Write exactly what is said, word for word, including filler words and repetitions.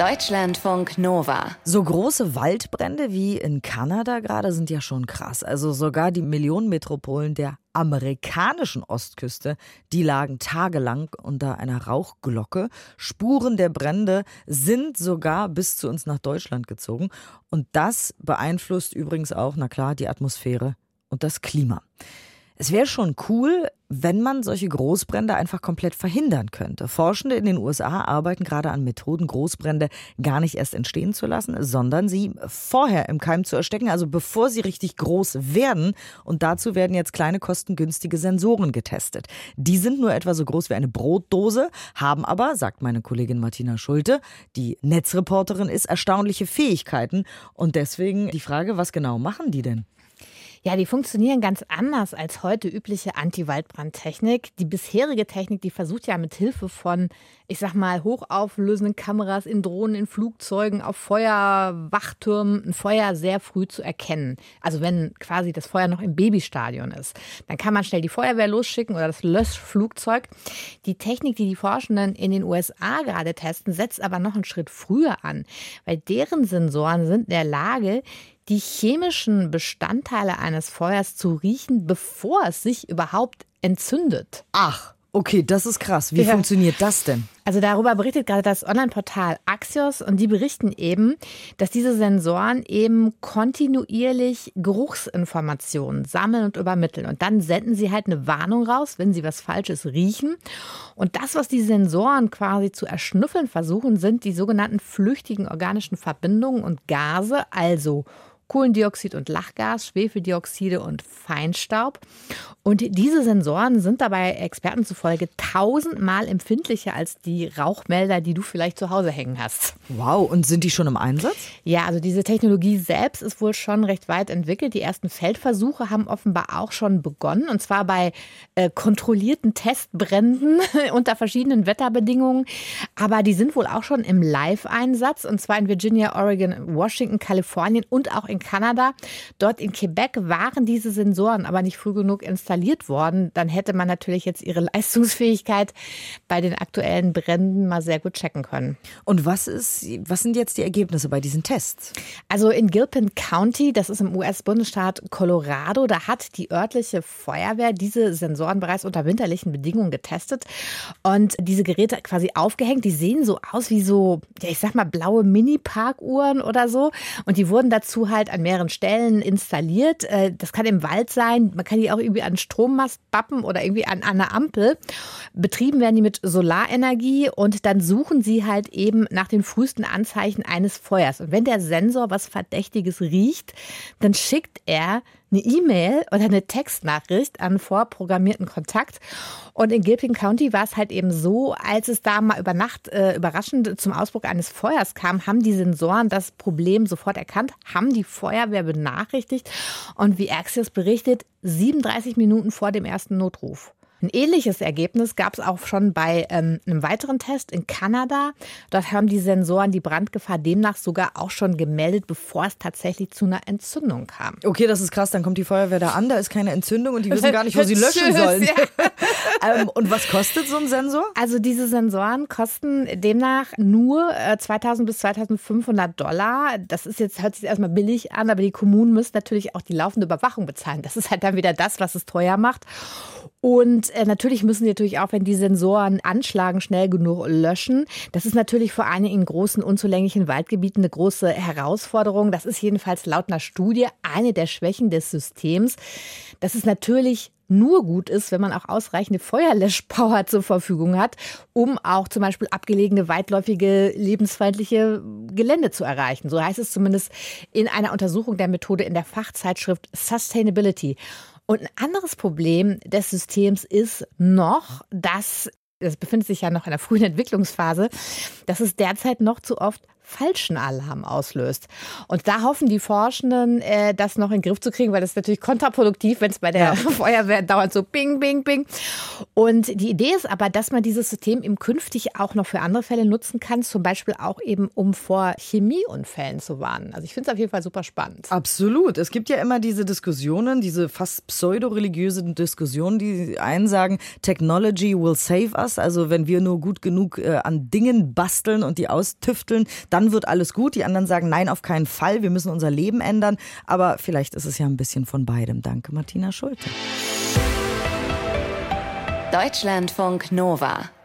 Deutschlandfunk Nova. So große Waldbrände wie in Kanada gerade sind ja schon krass. Also sogar die Millionenmetropolen der amerikanischen Ostküste, die lagen tagelang unter einer Rauchglocke. Spuren der Brände sind sogar bis zu uns nach Deutschland gezogen. Und das beeinflusst übrigens auch, na klar, die Atmosphäre und das Klima. Es wäre schon cool, wenn man solche Großbrände einfach komplett verhindern könnte. Forschende in den U S A arbeiten gerade an Methoden, Großbrände gar nicht erst entstehen zu lassen, sondern sie vorher im Keim zu erstecken, also bevor sie richtig groß werden. Und dazu werden jetzt kleine, kostengünstige Sensoren getestet. Die sind nur etwa so groß wie eine Brotdose, haben aber, sagt meine Kollegin Martina Schulte, die Netzreporterin ist, erstaunliche Fähigkeiten. Und deswegen die Frage, was genau machen die denn? Ja, die funktionieren ganz anders als heute übliche Anti-Waldbrandtechnik. Die bisherige Technik, die versucht ja mit Hilfe von, ich sag mal, hochauflösenden Kameras in Drohnen, in Flugzeugen, auf Feuerwachtürmen ein Feuer sehr früh zu erkennen. Also wenn quasi das Feuer noch im Babystadion ist. Dann kann man schnell die Feuerwehr losschicken oder das Löschflugzeug. Die Technik, die die Forschenden in den U S A gerade testen, setzt aber noch einen Schritt früher an. Weil deren Sensoren sind in der Lage, die chemischen Bestandteile eines Feuers zu riechen, bevor es sich überhaupt entzündet. Ach, okay, das ist krass. Wie ja. funktioniert das denn? Also darüber berichtet gerade das Online-Portal Axios und die berichten eben, dass diese Sensoren eben kontinuierlich Geruchsinformationen sammeln und übermitteln. Und dann senden sie halt eine Warnung raus, wenn sie was Falsches riechen. Und das, was die Sensoren quasi zu erschnüffeln versuchen, sind die sogenannten flüchtigen organischen Verbindungen und Gase, also Kohlendioxid und Lachgas, Schwefeldioxide und Feinstaub. Und diese Sensoren sind dabei Experten zufolge tausendmal empfindlicher als die Rauchmelder, die du vielleicht zu Hause hängen hast. Wow, und sind die schon im Einsatz? Ja, also diese Technologie selbst ist wohl schon recht weit entwickelt. Die ersten Feldversuche haben offenbar auch schon begonnen. Und zwar bei äh, kontrollierten Testbränden unter verschiedenen Wetterbedingungen. Aber die sind wohl auch schon im Live-Einsatz. Und zwar in Virginia, Oregon, Washington, Kalifornien und auch in Kanada. Dort in Quebec waren diese Sensoren aber nicht früh genug installiert worden. Dann hätte man natürlich jetzt ihre Leistungsfähigkeit bei den aktuellen Bränden mal sehr gut checken können. Und was ist, was sind jetzt die Ergebnisse bei diesen Tests? Also in Gilpin County, das ist im U S-Bundesstaat Colorado, da hat die örtliche Feuerwehr diese Sensoren bereits unter winterlichen Bedingungen getestet und diese Geräte quasi aufgehängt. Die sehen so aus wie so, ja, ich sag mal, blaue Mini-Parkuhren oder so. Und die wurden dazu halt an mehreren Stellen installiert. Das kann im Wald sein, man kann die auch irgendwie an Strommast bappen oder irgendwie an, an einer Ampel. Betrieben werden die mit Solarenergie und dann suchen sie halt eben nach den frühesten Anzeichen eines Feuers. Und wenn der Sensor was Verdächtiges riecht, dann schickt er eine E-Mail oder eine Textnachricht an vorprogrammierten Kontakt. Und in Gilpin County war es halt eben so, als es da mal über Nacht äh, überraschend zum Ausbruch eines Feuers kam, haben die Sensoren das Problem sofort erkannt, haben die Feuerwehr benachrichtigt und wie Axios berichtet, siebenunddreißig Minuten vor dem ersten Notruf. Ein ähnliches Ergebnis gab es auch schon bei ähm, einem weiteren Test in Kanada. Dort haben die Sensoren die Brandgefahr demnach sogar auch schon gemeldet, bevor es tatsächlich zu einer Entzündung kam. Okay, das ist krass. Dann kommt die Feuerwehr da an, da ist keine Entzündung und die wissen gar nicht, wo sie löschen sollen. Ja. ähm, und was kostet so ein Sensor? Also diese Sensoren kosten demnach nur äh, zweitausend bis zweitausendfünfhundert Dollar. Das ist jetzt, hört sich erstmal billig an, aber die Kommunen müssen natürlich auch die laufende Überwachung bezahlen. Das ist halt dann wieder das, was es teuer macht. Und äh, natürlich müssen sie natürlich auch, wenn die Sensoren anschlagen, schnell genug löschen. Das ist natürlich vor allem in großen, unzulänglichen Waldgebieten eine große Herausforderung. Das ist jedenfalls laut einer Studie eine der Schwächen des Systems. Dass es natürlich nur gut ist, wenn man auch ausreichende Feuerlöschpower zur Verfügung hat, um auch zum Beispiel abgelegene, weitläufige, lebensfeindliche Gelände zu erreichen. So heißt es zumindest in einer Untersuchung der Methode in der Fachzeitschrift Sustainability. Und ein anderes Problem des Systems ist noch, dass, das befindet sich ja noch in der frühen Entwicklungsphase, dass es derzeit noch zu oft falschen Alarm auslöst. Und da hoffen die Forschenden, äh, das noch in den Griff zu kriegen, weil das ist natürlich kontraproduktiv, wenn es bei der ja. Feuerwehr dauernd so bing, bing, bing. Und die Idee ist aber, dass man dieses System eben künftig auch noch für andere Fälle nutzen kann, zum Beispiel auch eben, um vor Chemieunfällen zu warnen. Also ich finde es auf jeden Fall super spannend. Absolut. Es gibt ja immer diese Diskussionen, diese fast pseudo-religiösen Diskussionen, die einen sagen, Technology will save us. Also wenn wir nur gut genug äh, an Dingen basteln und die austüfteln, dann wird alles gut. Die anderen sagen, nein, auf keinen Fall. Wir müssen unser Leben ändern. Aber vielleicht ist es ja ein bisschen von beidem. Danke, Martina Schulte. Deutschlandfunk Nova.